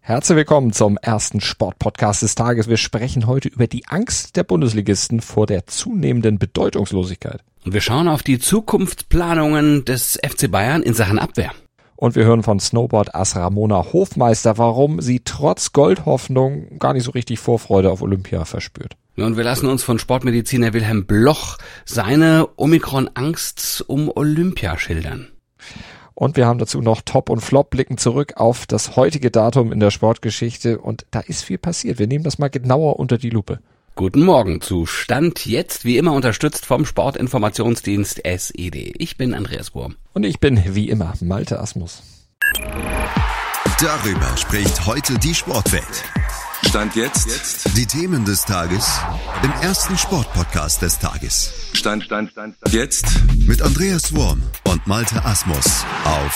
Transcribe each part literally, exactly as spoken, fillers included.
Herzlich willkommen zum ersten Sportpodcast des Tages. Wir sprechen heute über die Angst der Bundesligisten vor der zunehmenden Bedeutungslosigkeit. Und wir schauen auf die Zukunftsplanungen des F C Bayern in Sachen Abwehr. Und wir hören von Snowboard-Ass Ramona Hofmeister, warum sie trotz Goldhoffnung gar nicht so richtig Vorfreude auf Olympia verspürt. Ja, und wir lassen uns von Sportmediziner Wilhelm Bloch seine Omikron-Angst um Olympia schildern. Und wir haben dazu noch Top und Flop, blicken zurück auf das heutige Datum in der Sportgeschichte. Und da ist viel passiert. Wir nehmen das mal genauer unter die Lupe. Guten Morgen zu Stand jetzt, wie immer unterstützt vom Sportinformationsdienst S E D. Ich bin Andreas Wurm. Und ich bin, wie immer, Malte Asmus. Darüber spricht heute die Sportwelt. Stand jetzt. jetzt. Die Themen des Tages im ersten Sportpodcast des Tages. Stand, Stand, Stand, Stand. Jetzt. Mit Andreas Wurm und Malte Asmus auf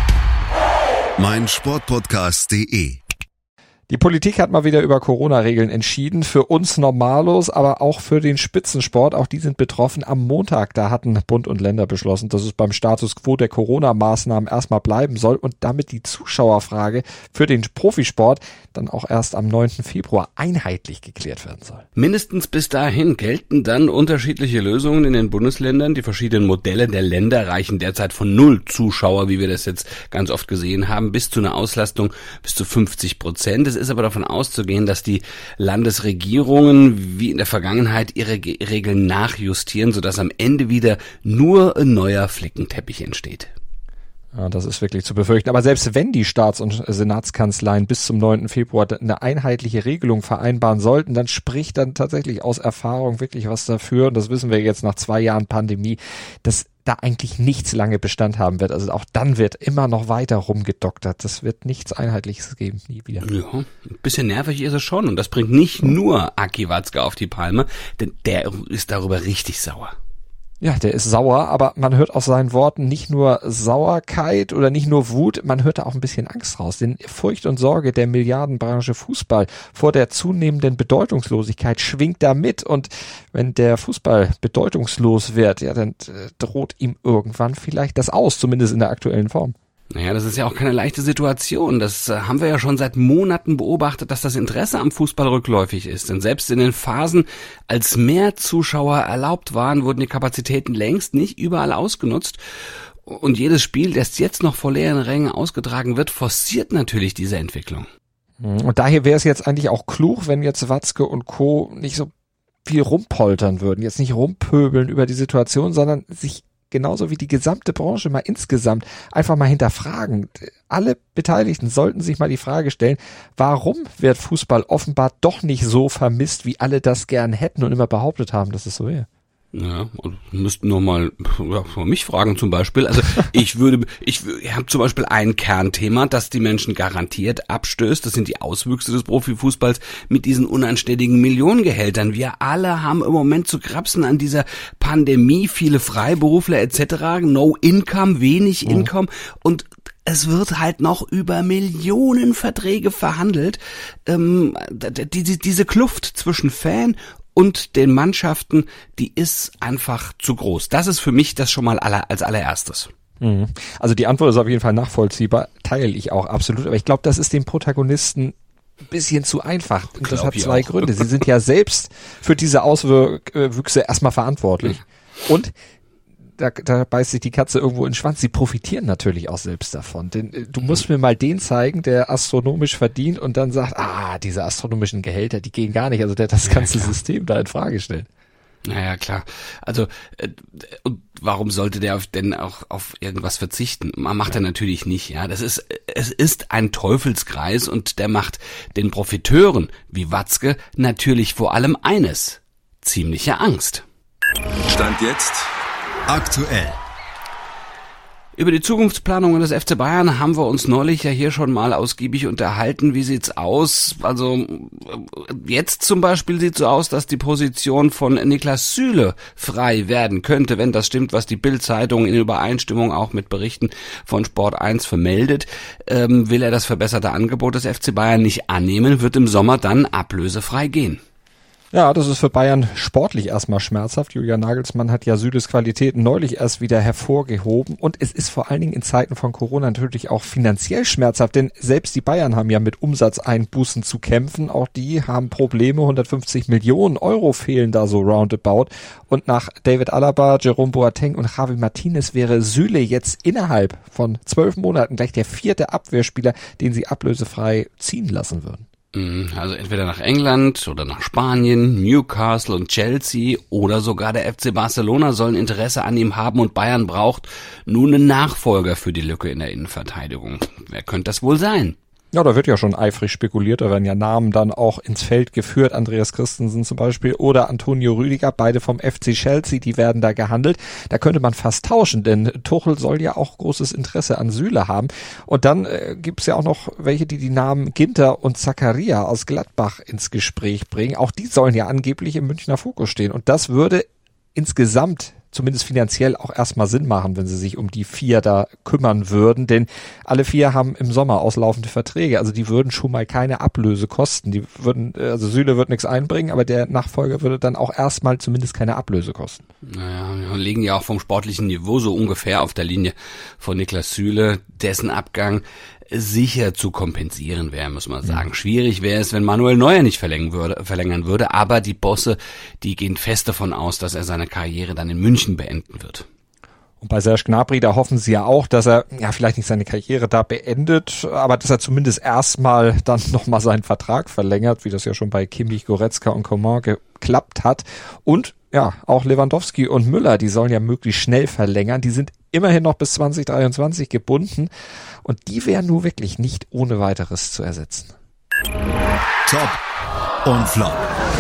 meinsportpodcast punkt de. Die Politik hat mal wieder über Corona-Regeln entschieden, für uns Normalos, aber auch für den Spitzensport. Auch die sind betroffen. Am Montag, da hatten Bund und Länder beschlossen, dass es beim Status quo der Corona-Maßnahmen erstmal bleiben soll und damit die Zuschauerfrage für den Profisport dann auch erst am neunten Februar einheitlich geklärt werden soll. Mindestens bis dahin gelten dann unterschiedliche Lösungen in den Bundesländern. Die verschiedenen Modelle der Länder reichen derzeit von null Zuschauer, wie wir das jetzt ganz oft gesehen haben, bis zu einer Auslastung bis zu fünfzig Prozent. Es ist aber davon auszugehen, dass die Landesregierungen wie in der Vergangenheit ihre Ge- Regeln nachjustieren, sodass am Ende wieder nur ein neuer Flickenteppich entsteht. Ja, das ist wirklich zu befürchten. Aber selbst wenn die Staats- und Senatskanzleien bis zum neunten Februar eine einheitliche Regelung vereinbaren sollten, dann spricht dann tatsächlich aus Erfahrung wirklich was dafür. Und das wissen wir jetzt nach zwei Jahren Pandemie, dass da eigentlich nichts lange Bestand haben wird. Also auch dann wird immer noch weiter rumgedoktert. Das wird nichts Einheitliches geben, nie wieder. Ja, ein bisschen nervig ist es schon. Und das bringt nicht nur Aki Watzke auf die Palme, denn der ist darüber richtig sauer. Ja, der ist sauer, aber man hört aus seinen Worten nicht nur Sauerkeit oder nicht nur Wut, man hört da auch ein bisschen Angst raus. Denn Furcht und Sorge der Milliardenbranche Fußball vor der zunehmenden Bedeutungslosigkeit schwingt da mit. Und wenn der Fußball bedeutungslos wird, ja, dann droht ihm irgendwann vielleicht das aus, zumindest in der aktuellen Form. Naja, das ist ja auch keine leichte Situation. Das äh, haben wir ja schon seit Monaten beobachtet, dass das Interesse am Fußball rückläufig ist. Denn selbst in den Phasen, als mehr Zuschauer erlaubt waren, wurden die Kapazitäten längst nicht überall ausgenutzt. Und jedes Spiel, das jetzt noch vor leeren Rängen ausgetragen wird, forciert natürlich diese Entwicklung. Und daher wäre es jetzt eigentlich auch klug, wenn jetzt Watzke und Co. nicht so viel rumpoltern würden, jetzt nicht rumpöbeln über die Situation, sondern sich genauso wie die gesamte Branche mal insgesamt einfach mal hinterfragen. Alle Beteiligten sollten sich mal die Frage stellen, warum wird Fußball offenbar doch nicht so vermisst, wie alle das gern hätten und immer behauptet haben, dass es so wäre. Ja, und müssten noch mal ja, mich fragen zum Beispiel. Also ich würde, ich, ich habe zum Beispiel ein Kernthema, das die Menschen garantiert abstößt. Das sind die Auswüchse des Profifußballs mit diesen unanständigen Millionengehältern. Wir alle haben im Moment zu krapsen an dieser Pandemie. Viele Freiberufler et cetera. No Income, wenig Mhm. Income und es wird halt noch über Millionen Verträge verhandelt. Ähm, die, die, diese Kluft zwischen Fan und den Mannschaften, die ist einfach zu groß. Das ist für mich das schon mal aller, als allererstes. Also die Antwort ist auf jeden Fall nachvollziehbar, teile ich auch absolut, aber ich glaube, das ist den Protagonisten ein bisschen zu einfach. Und das Glaub hat ich zwei auch. Gründe. Sie sind ja selbst für diese Auswüchse erstmal verantwortlich und Da, da beißt sich die Katze irgendwo in den Schwanz. Sie profitieren natürlich auch selbst davon. Denn äh, du musst mir mal den zeigen, der astronomisch verdient und dann sagt, ah, diese astronomischen Gehälter, die gehen gar nicht. Also der hat das ganze Ja, System da in Frage stellt. Naja, klar. Also, äh, und warum sollte der auf, denn auch auf irgendwas verzichten? Man macht er natürlich nicht, ja. Das ist, es ist ein Teufelskreis und der macht den Profiteuren wie Watzke natürlich vor allem eines: ziemliche Angst. Stand jetzt. Aktuell. Über die Zukunftsplanungen des F C Bayern haben wir uns neulich ja hier schon mal ausgiebig unterhalten. Wie sieht's aus? Also jetzt zum Beispiel sieht's so aus, dass die Position von Niklas Süle frei werden könnte, wenn das stimmt, was die Bild-Zeitung in Übereinstimmung auch mit Berichten von Sport eins vermeldet. Ähm, will er das verbesserte Angebot des F C Bayern nicht annehmen, wird im Sommer dann ablösefrei gehen. Ja, das ist für Bayern sportlich erstmal schmerzhaft. Julian Nagelsmann hat ja Süles Qualitäten neulich erst wieder hervorgehoben. Und es ist vor allen Dingen in Zeiten von Corona natürlich auch finanziell schmerzhaft, denn selbst die Bayern haben ja mit Umsatzeinbußen zu kämpfen. Auch die haben Probleme. hundertfünfzig Millionen Euro fehlen da so roundabout. Und nach David Alaba, Jerome Boateng und Javi Martinez wäre Süle jetzt innerhalb von zwölf Monaten gleich der vierte Abwehrspieler, den sie ablösefrei ziehen lassen würden. Also entweder nach England oder nach Spanien, Newcastle und Chelsea oder sogar der F C Barcelona sollen Interesse an ihm haben und Bayern braucht nun einen Nachfolger für die Lücke in der Innenverteidigung. Wer könnte das wohl sein? Ja, da wird ja schon eifrig spekuliert, da werden ja Namen dann auch ins Feld geführt, Andreas Christensen zum Beispiel oder Antonio Rüdiger, beide vom F C Chelsea, die werden da gehandelt. Da könnte man fast tauschen, denn Tuchel soll ja auch großes Interesse an Süle haben. Und dann äh, gibt's ja auch noch welche, die die Namen Ginter und Zakaria aus Gladbach ins Gespräch bringen. Auch die sollen ja angeblich im Münchner Fokus stehen. Und das würde insgesamt zumindest finanziell auch erstmal Sinn machen, wenn sie sich um die vier da kümmern würden, denn alle vier haben im Sommer auslaufende Verträge, also die würden schon mal keine Ablöse kosten, die würden, also Süle wird nichts einbringen, aber der Nachfolger würde dann auch erstmal zumindest keine Ablöse kosten. Naja, wir liegen ja auch vom sportlichen Niveau so ungefähr auf der Linie von Niklas Süle, dessen Abgang sicher zu kompensieren wäre, muss man sagen. Mhm. Schwierig wäre es, wenn Manuel Neuer nicht verlängern würde, verlängern würde, aber die Bosse, die gehen fest davon aus, dass er seine Karriere dann in München beenden wird. Und bei Serge Gnabry, da hoffen sie ja auch, dass er ja vielleicht nicht seine Karriere da beendet, aber dass er zumindest erstmal dann nochmal seinen Vertrag verlängert, wie das ja schon bei Kimmich, Goretzka und Coman geklappt hat. Und ja, auch Lewandowski und Müller, die sollen ja möglichst schnell verlängern. Die sind immerhin noch bis zwanzig dreiundzwanzig gebunden und die wären nur wirklich nicht ohne weiteres zu ersetzen. Top und Flop.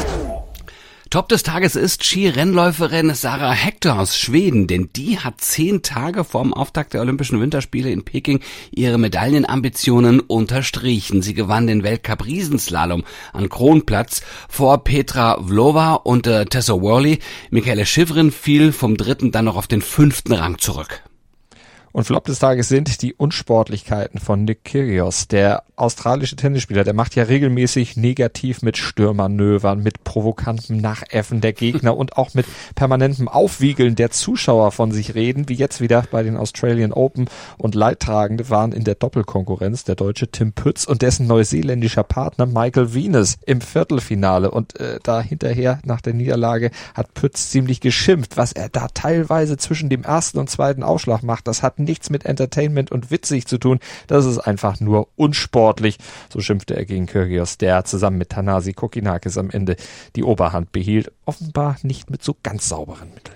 Top des Tages ist Skirennläuferin Sarah Hector aus Schweden, denn die hat zehn Tage vorm Auftakt der Olympischen Winterspiele in Peking ihre Medaillenambitionen unterstrichen. Sie gewann den Weltcup Riesenslalom an Kronplatz vor Petra Vlhova und äh, Tessa Worley. Michaela Shiffrin fiel vom dritten dann noch auf den fünften Rang zurück. Und Flop des Tages sind die Unsportlichkeiten von Nick Kyrgios. Der australische Tennisspieler, der macht ja regelmäßig negativ mit Störmanövern, mit provokantem Nachäffen der Gegner und auch mit permanentem Aufwiegeln der Zuschauer von sich reden, wie jetzt wieder bei den Australian Open. Und Leidtragende waren in der Doppelkonkurrenz der deutsche Tim Pütz und dessen neuseeländischer Partner Michael Venus im Viertelfinale. Und äh, da hinterher nach der Niederlage hat Pütz ziemlich geschimpft, was er da teilweise zwischen dem ersten und zweiten Aufschlag macht. Das hat nichts mit Entertainment und witzig zu tun. Das ist einfach nur unsportlich. So schimpfte er gegen Kyrgios, der zusammen mit Thanasi Kokinakis am Ende die Oberhand behielt. Offenbar nicht mit so ganz sauberen Mitteln.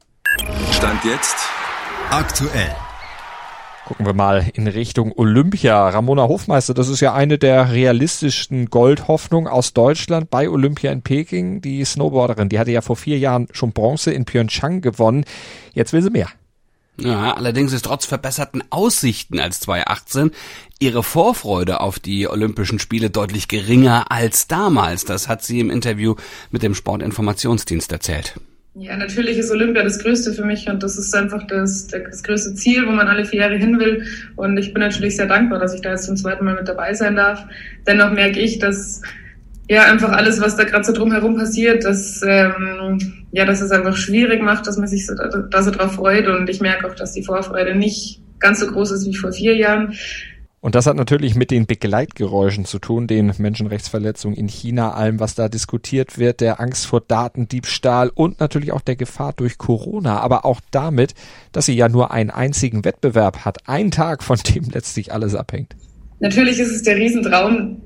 Stand jetzt aktuell. Gucken wir mal in Richtung Olympia. Ramona Hofmeister, das ist ja eine der realistischsten Goldhoffnungen aus Deutschland bei Olympia in Peking. Die Snowboarderin, die hatte ja vor vier Jahren schon Bronze in Pyeongchang gewonnen. Jetzt will sie mehr. Ja, allerdings ist trotz verbesserten Aussichten als zweitausendachtzehn ihre Vorfreude auf die Olympischen Spiele deutlich geringer als damals. Das hat sie im Interview mit dem Sportinformationsdienst erzählt. Ja, natürlich ist Olympia das Größte für mich und das ist einfach das, das größte Ziel, wo man alle vier Jahre hin will. Und ich bin natürlich sehr dankbar, dass ich da jetzt zum zweiten Mal mit dabei sein darf. Dennoch merke ich, dass ja einfach alles, was da gerade so drumherum passiert, dass ähm, ja, dass es einfach schwierig macht, dass man sich so, da so drauf freut. Und ich merke auch, dass die Vorfreude nicht ganz so groß ist wie vor vier Jahren. Und das hat natürlich mit den Begleitgeräuschen zu tun, den Menschenrechtsverletzungen in China, allem, was da diskutiert wird, der Angst vor Datendiebstahl und natürlich auch der Gefahr durch Corona, aber auch damit, dass sie ja nur einen einzigen Wettbewerb hat, einen Tag, von dem letztlich alles abhängt. Natürlich ist es der Riesentraum,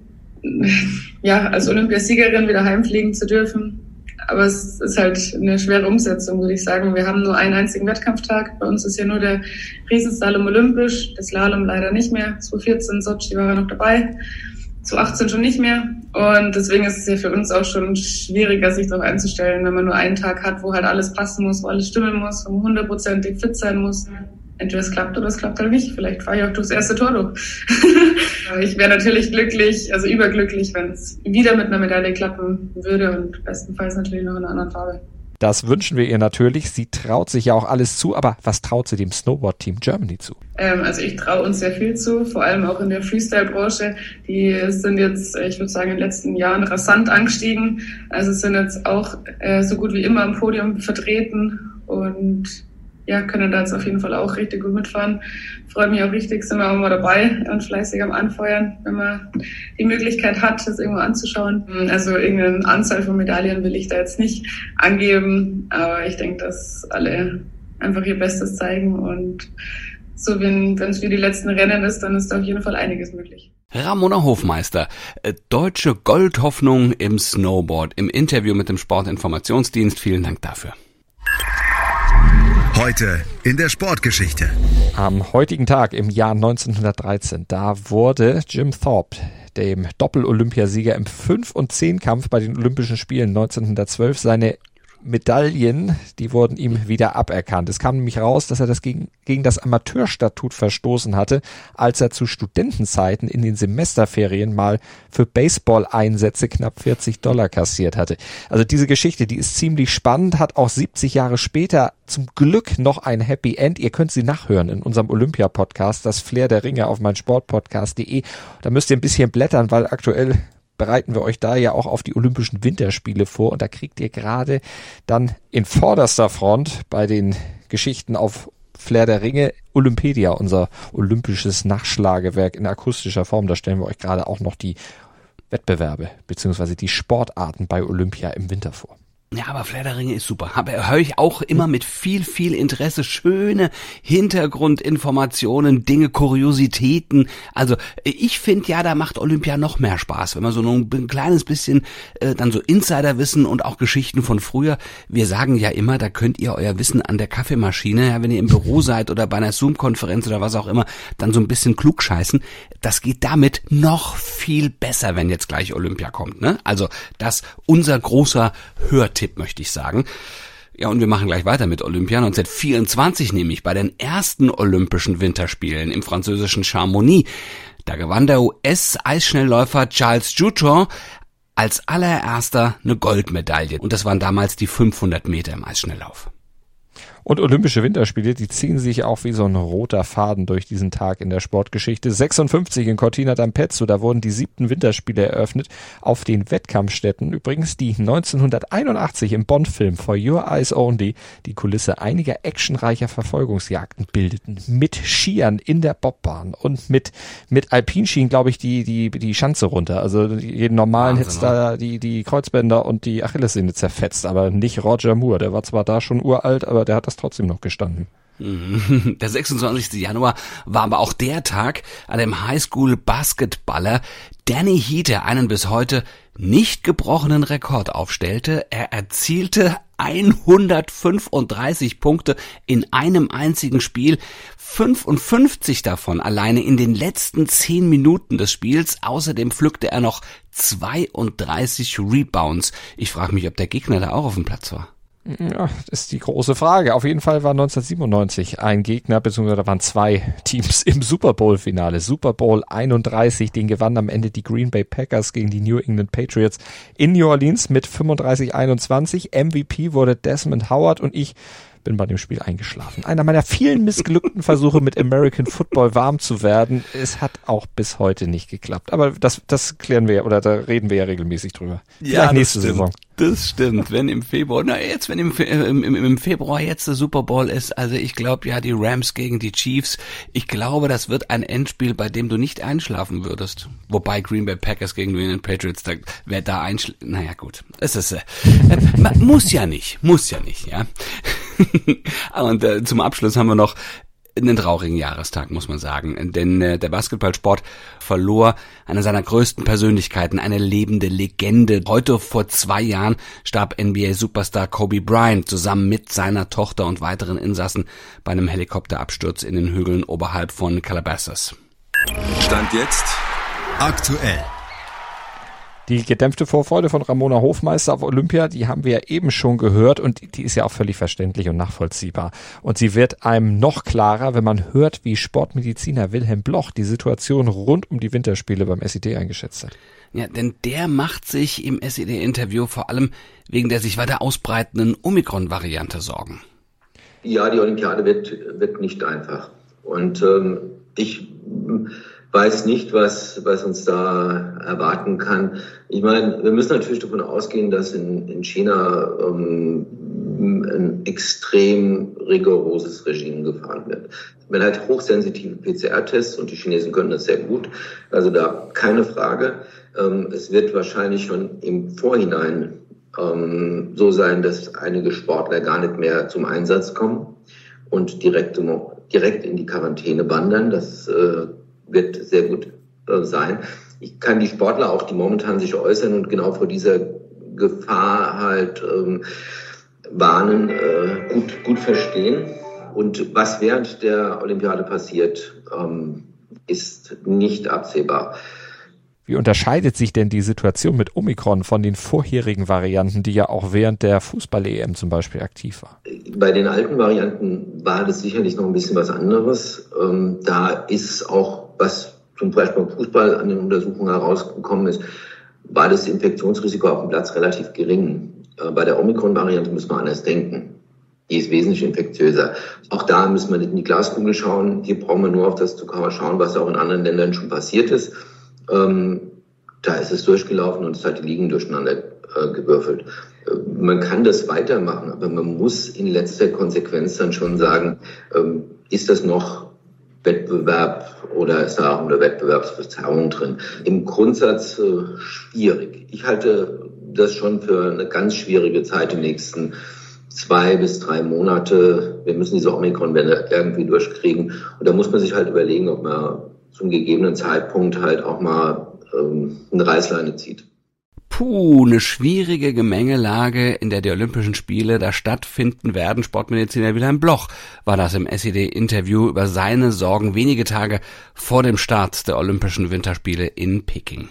ja, als Olympiasiegerin wieder heimfliegen zu dürfen. Aber es ist halt eine schwere Umsetzung, würde ich sagen. Wir haben nur einen einzigen Wettkampftag. Bei uns ist ja nur der Riesenslalom olympisch, der Slalom leider nicht mehr. zwanzig vierzehn Sochi war er noch dabei, zwanzig achtzehn schon nicht mehr. Und deswegen ist es ja für uns auch schon schwieriger, sich darauf einzustellen, wenn man nur einen Tag hat, wo halt alles passen muss, wo alles stimmen muss, wo man hundertprozentig fit sein muss. Entweder es klappt oder es klappt halt nicht. Vielleicht fahre ich auch durchs erste Tor durch. Ich wäre natürlich glücklich, also überglücklich, wenn es wieder mit einer Medaille klappen würde und bestenfalls natürlich noch in einer anderen Farbe. Das wünschen wir ihr natürlich. Sie traut sich ja auch alles zu, aber was traut sie dem Snowboard-Team Germany zu? Ähm, also ich traue uns sehr viel zu, vor allem auch in der Freestyle-Branche. Die sind jetzt, ich würde sagen, in den letzten Jahren rasant angestiegen. Also sind jetzt auch äh, so gut wie immer am Podium vertreten und ja, können da jetzt auf jeden Fall auch richtig gut mitfahren. Freut mich auch richtig, sind wir auch mal dabei und fleißig am Anfeuern, wenn man die Möglichkeit hat, das irgendwo anzuschauen. Also irgendeine Anzahl von Medaillen will ich da jetzt nicht angeben, aber ich denke, dass alle einfach ihr Bestes zeigen und so, wenn es wie die letzten Rennen ist, dann ist da auf jeden Fall einiges möglich. Ramona Hofmeister, deutsche Goldhoffnung im Snowboard, im Interview mit dem Sportinformationsdienst. Vielen Dank dafür. Heute in der Sportgeschichte. Am heutigen Tag im Jahr neunzehnhundertdreizehn, da wurde Jim Thorpe, dem Doppel-Olympiasieger im fünf- und Zehn-Kampf bei den Olympischen Spielen neunzehnhundertzwölf, seine Medaillen, die wurden ihm wieder aberkannt. Es kam nämlich raus, dass er das gegen, gegen das Amateurstatut verstoßen hatte, als er zu Studentenzeiten in den Semesterferien mal für Baseball-Einsätze knapp vierzig Dollar kassiert hatte. Also diese Geschichte, die ist ziemlich spannend, hat auch siebzig Jahre später zum Glück noch ein Happy End. Ihr könnt sie nachhören in unserem Olympia-Podcast, das Flair der Ringe auf meinsportpodcast punkt de. Da müsst ihr ein bisschen blättern, weil aktuell bereiten wir euch da ja auch auf die Olympischen Winterspiele vor und da kriegt ihr gerade dann in vorderster Front bei den Geschichten auf Flair der Ringe Olympedia, unser olympisches Nachschlagewerk in akustischer Form. Da stellen wir euch gerade auch noch die Wettbewerbe bzw. die Sportarten bei Olympia im Winter vor. Ja, aber Flair der Ringe ist super. Höre ich auch immer mit viel, viel Interesse. Schöne Hintergrundinformationen, Dinge, Kuriositäten. Also ich finde ja, da macht Olympia noch mehr Spaß, wenn man so ein, ein kleines bisschen äh, dann so Insiderwissen und auch Geschichten von früher. Wir sagen ja immer, da könnt ihr euer Wissen an der Kaffeemaschine, ja, wenn ihr im Büro seid oder bei einer Zoom-Konferenz oder was auch immer, dann so ein bisschen klugscheißen. Das geht damit noch viel besser, wenn jetzt gleich Olympia kommt, ne? Also das unser großer Hörtipp. Tipp möchte ich sagen. Ja, und wir machen gleich weiter mit Olympia. neunzehnhundertvierundzwanzig nämlich bei den ersten Olympischen Winterspielen im französischen Chamonix. Da gewann der U S-Eisschnellläufer Charles Juton als allererster eine Goldmedaille. Und das waren damals die fünfhundert Meter im Eisschnelllauf. Und Olympische Winterspiele, die ziehen sich auch wie so ein roter Faden durch diesen Tag in der Sportgeschichte. sechsundfünfzig in Cortina d'Ampezzo, da wurden die siebten Winterspiele eröffnet auf den Wettkampfstätten. Übrigens die neunzehnhunderteinundachtzig im Bond-Film For Your Eyes Only die Kulisse einiger actionreicher Verfolgungsjagden bildeten. Mit Skiern in der Bobbahn und mit mit Alpinskien, glaube ich, die die die Schanze runter. Also jeden normalen hätte da die die Kreuzbänder und die Achillessehne zerfetzt, aber nicht Roger Moore. Der war zwar da schon uralt, aber der hat das trotzdem noch gestanden. Der sechsundzwanzigsten Januar war aber auch der Tag, an dem Highschool-Basketballer Danny Heater einen bis heute nicht gebrochenen Rekord aufstellte. Er erzielte hundertfünfunddreißig Punkte in einem einzigen Spiel, fünfundfünfzig davon alleine in den letzten zehn Minuten des Spiels. Außerdem pflückte er noch zweiunddreißig Rebounds. Ich frage mich, ob der Gegner da auch auf dem Platz war. Ja, das ist die große Frage. Auf jeden Fall war neunzehnhundertsiebenundneunzig ein Gegner, beziehungsweise da waren zwei Teams im Super Bowl-Finale. Super Bowl einunddreißig, den gewannen am Ende die Green Bay Packers gegen die New England Patriots in New Orleans mit fünfunddreißig einundzwanzig. M V P wurde Desmond Howard und ich bin bei dem Spiel eingeschlafen. Einer meiner vielen missglückten Versuche mit American Football warm zu werden. Es hat auch bis heute nicht geklappt. Aber das, das klären wir ja, oder da reden wir ja regelmäßig drüber. Ja, Vielleicht nächste stimmt. Saison. Das stimmt, wenn im Februar, na jetzt, wenn im, im, im Februar jetzt der Super Bowl ist, also ich glaube ja die Rams gegen die Chiefs, ich glaube, das wird ein Endspiel, bei dem du nicht einschlafen würdest. Wobei Green Bay Packers gegen New England Patriots, da, wer da einschläft, naja gut, es ist, äh, man muss ja nicht, muss ja nicht, ja. Und äh, zum Abschluss haben wir noch einen traurigen Jahrestag, muss man sagen. Denn äh, der Basketballsport verlor eine seiner größten Persönlichkeiten, eine lebende Legende. Heute vor zwei Jahren starb N B A-Superstar Kobe Bryant zusammen mit seiner Tochter und weiteren Insassen bei einem Helikopterabsturz in den Hügeln oberhalb von Calabasas. Stand jetzt aktuell. Die gedämpfte Vorfreude von Ramona Hofmeister auf Olympia, die haben wir ja eben schon gehört und die ist ja auch völlig verständlich und nachvollziehbar. Und sie wird einem noch klarer, wenn man hört, wie Sportmediziner Wilhelm Bloch die Situation rund um die Winterspiele beim S I D eingeschätzt hat. Ja, denn der macht sich im S I D-Interview vor allem wegen der sich weiter ausbreitenden Omikron-Variante Sorgen. Ja, die Olympiade wird, wird nicht einfach. Und ähm, ich weiß nicht, was, was uns da erwarten kann. Ich meine, wir müssen natürlich davon ausgehen, dass in, in China ähm, ein extrem rigoroses Regime gefahren wird. Man hat hochsensitive P C R-Tests und die Chinesen können das sehr gut. Also da keine Frage. Ähm, es wird wahrscheinlich schon im Vorhinein ähm, so sein, dass einige Sportler gar nicht mehr zum Einsatz kommen und direkt, direkt in die Quarantäne wandern. Das äh, wird sehr gut äh, sein. Ich kann die Sportler auch, die momentan sich äußern und genau vor dieser Gefahr halt ähm, warnen, äh, gut, gut verstehen. Und was während der Olympiade passiert, ähm, ist nicht absehbar. Wie unterscheidet sich denn die Situation mit Omikron von den vorherigen Varianten, die ja auch während der Fußball-E M zum Beispiel aktiv war? Bei den alten Varianten war das sicherlich noch ein bisschen was anderes. Ähm, da ist auch, was zum Beispiel beim Fußball an den Untersuchungen herausgekommen ist, war das Infektionsrisiko auf dem Platz relativ gering. Äh, bei der Omikron-Variante muss man anders denken. Die ist wesentlich infektiöser. Auch da müssen wir nicht in die Glaskugel schauen. Hier brauchen wir nur auf das Zucker schauen, was auch in anderen Ländern schon passiert ist. Ähm, da ist es durchgelaufen und es hat die Ligen durcheinander äh, gewürfelt. Äh, man kann das weitermachen, aber man muss in letzter Konsequenz dann schon sagen, ähm, ist das noch Wettbewerb oder ist da auch eine Wettbewerbsverzerrung drin? Im Grundsatz äh, schwierig. Ich halte das schon für eine ganz schwierige Zeit, die nächsten zwei bis drei Monate. Wir müssen diese Omikron-Welle irgendwie durchkriegen. Und da muss man sich halt überlegen, ob man zum gegebenen Zeitpunkt halt auch mal ähm, eine Reißleine zieht. Puh, eine schwierige Gemengelage, in der die Olympischen Spiele da stattfinden werden. Sportmediziner Wilhelm Bloch war das im S I D-Interview über seine Sorgen wenige Tage vor dem Start der Olympischen Winterspiele in Peking.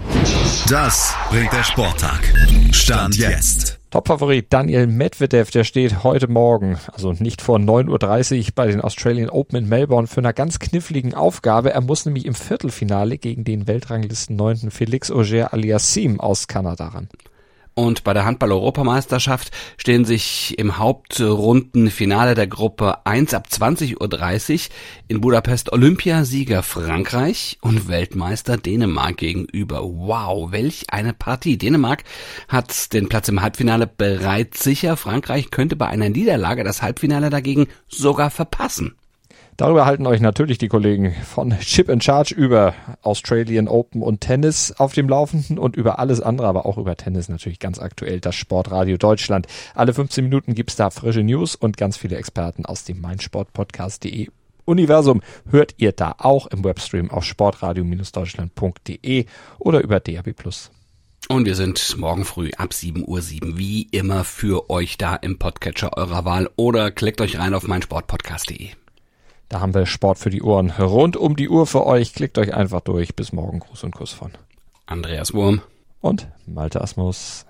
Das bringt der Sporttag. Stand jetzt. Topfavorit Daniil Medvedev, der steht heute Morgen, also nicht vor neun Uhr dreißig bei den Australian Open in Melbourne für eine ganz kniffligen Aufgabe. Er muss nämlich im Viertelfinale gegen den Weltranglisten neunten Felix Auger-Aliassime aus Kanada ran. Und bei der Handball-Europameisterschaft stehen sich im Hauptrundenfinale der Gruppe eins ab zwanzig Uhr dreißig in Budapest Olympiasieger Frankreich und Weltmeister Dänemark gegenüber. Wow, welch eine Partie. Dänemark hat den Platz im Halbfinale bereits sicher. Frankreich könnte bei einer Niederlage das Halbfinale dagegen sogar verpassen. Darüber halten euch natürlich die Kollegen von Chip in Charge über Australian Open und Tennis auf dem Laufenden und über alles andere, aber auch über Tennis natürlich ganz aktuell, das Sportradio Deutschland. Alle fünfzehn Minuten gibt's da frische News und ganz viele Experten aus dem meinsportpodcast punkt de Universum hört ihr da auch im Webstream auf sportradio Deutschland punkt de oder über D A B plus. Und wir sind morgen früh ab sieben Uhr sieben wie immer für euch da im Podcatcher eurer Wahl oder klickt euch rein auf meinsportpodcast punkt de. Da haben wir Sport für die Ohren rund um die Uhr für euch. Klickt euch einfach durch. Bis morgen. Gruß und Kuss von Andreas Wurm und Malte Asmus.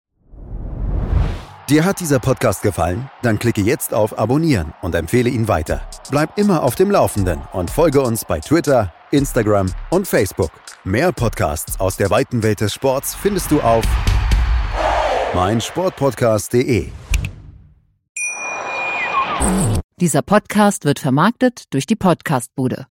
Dir hat dieser Podcast gefallen? Dann klicke jetzt auf Abonnieren und empfehle ihn weiter. Bleib immer auf dem Laufenden und folge uns bei Twitter, Instagram und Facebook. Mehr Podcasts aus der weiten Welt des Sports findest du auf meinsportpodcast punkt de. Dieser Podcast wird vermarktet durch die Podcastbude.